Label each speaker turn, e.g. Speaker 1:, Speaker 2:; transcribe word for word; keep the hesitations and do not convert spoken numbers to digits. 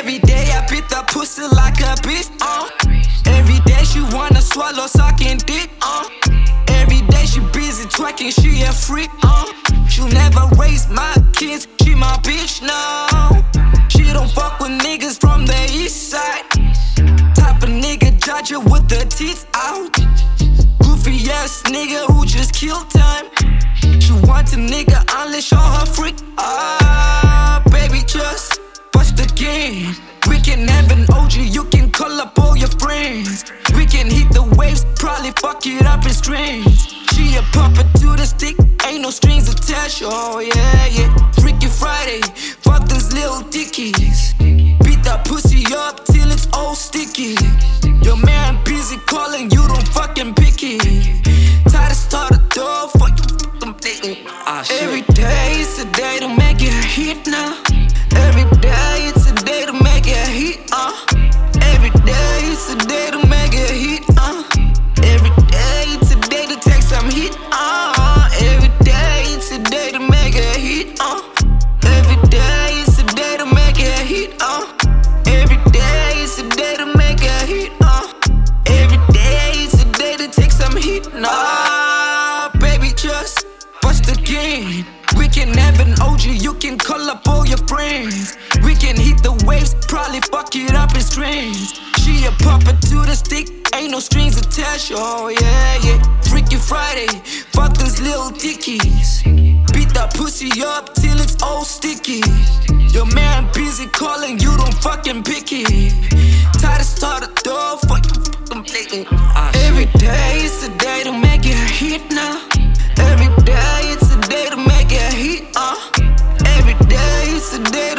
Speaker 1: Every day I beat the pussy like a bitch, uh. Every day she wanna swallow sucking dick, uh. Every day she busy twerking, she a freak, uh. She'll never raise my kids, she my bitch, no. She don't fuck with niggas from the east side. Type of nigga judge her with the teeth out. Goofy ass nigga who just killed time. She want a nigga unleash all her freak. Ah, baby, just bust again. We can have an O G, you can call up all your friends. We can hit the waves, probably fuck it up in strings. She a puppet to the stick, ain't no strings attached. Oh yeah, yeah. Freaky Friday, fuck these little dickies. Beat that pussy up till it's all sticky. Your man busy calling, you don't fucking pick it. Try to start a door, fuck you fucking thinking. Ah, every day it's a day to make it hit now. Every day it's a day to make it hit, uh. Every day it's a day to make it hit, uh. Every day it's a day to take some hit, uh. Every day it's a day to make it hit, uh. Every day it's a day to make it hit, uh. Every day it's a day to make it hit, uh. Every day it's a day to take some hit, nah. Baby, just bust again. We can have an O G, you can call up all your friends. We can hit the waves, probably fuck it up in strings. She a puppet to the stick, ain't no strings attached. Oh yeah, yeah. Freaky Friday, fuck these little dickies. Beat that pussy up till it's all sticky. Your man busy calling, you don't fucking pick it. Try to start a door, fuck you fucking thinking. Every day it's a day to make it hit now. Every day it's a day to make it hit, uh. Every day it's a day